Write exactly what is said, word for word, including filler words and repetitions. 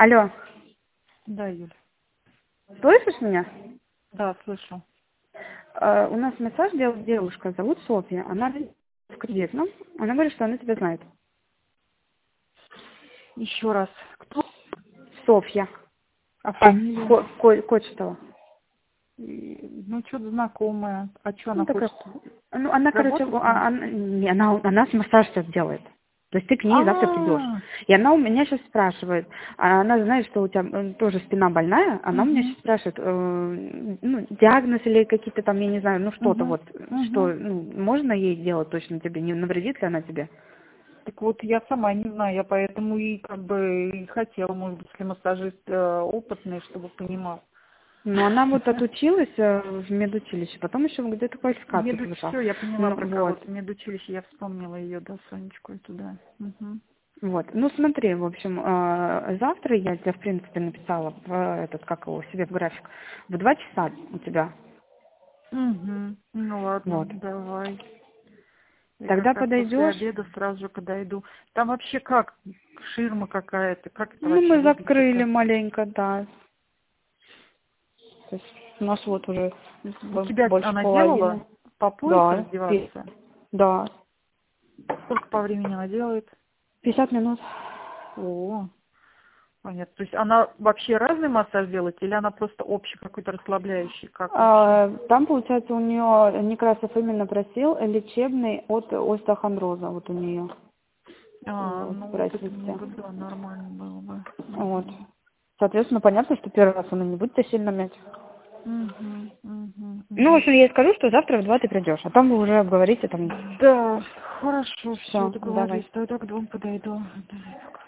Алло, Да, Юль. слышишь меня? Да, слышу. Э, у нас массаж делает девушка, зовут Софья. Она в кредитном. Она говорит, что она тебя знает. Еще раз. Кто? Софья. А фамилия? Ко- Ко- Кочетова. И, Ну, что-то знакомое. А что Ну, она такая... хочет? Ну, она, короче, Работать с ней? а- она, не, она, она с массаж сейчас делает. То есть ты к ней завтра придешь. А, И она у меня сейчас спрашивает, а она знает, что у тебя э, тоже спина больная, она у меня угу, сейчас спрашивает, э, ну, диагноз или какие-то там, я не знаю, ну что-то угу, вот, что, угу. ну, можно ей делать точно тебе, не навредит ли она тебе? Так вот, я сама не знаю, я поэтому и как бы и хотела, может быть, если массажист э, опытный, чтобы понимал. Ну, она вот отучилась э, в медучилище, потом еще где-то квалификацию Медуч, получала. все, я поняла Ну, про вот, кого-то. Медучилище, я вспомнила ее, да, Сонечку эту, да. Угу. вот. Ну, смотри, в общем, э, завтра я тебе, в принципе, написала в э, этот, как его, себе в график, в два часа у тебя. Угу. Ну ладно, Вот. давай. Я Тогда как раз после подойдешь. обеда сразу же подойду. Там вообще как? Ширма какая-то? Как это Ну, вообще мы закрыли выглядит-то? маленько, да. То есть у нас вот уже У б- тебя больше она половины. делала по пояс Да, пи- раздеваться? да. Сколько по времени она делает? пятьдесят минут. О, понятно. То есть она вообще разный массаж делает или она просто общий какой-то расслабляющий? Как вообще? А, там, получается, у нее Некрасов именно просил лечебный от остеохондроза, вот у нее. А, Вот, ну вот это простите. мне бы, да, нормально было бы. Вот. Угу. Соответственно, понятно, что первый раз она не будет тебя сильно мять. Угу, угу, Ну, в угу. общем, я ей скажу, что завтра в два ты придешь, а там вы уже обговорите там. Да, хорошо, все, Все, давай. договорились. Тогда к двум подойду. Давай, пока.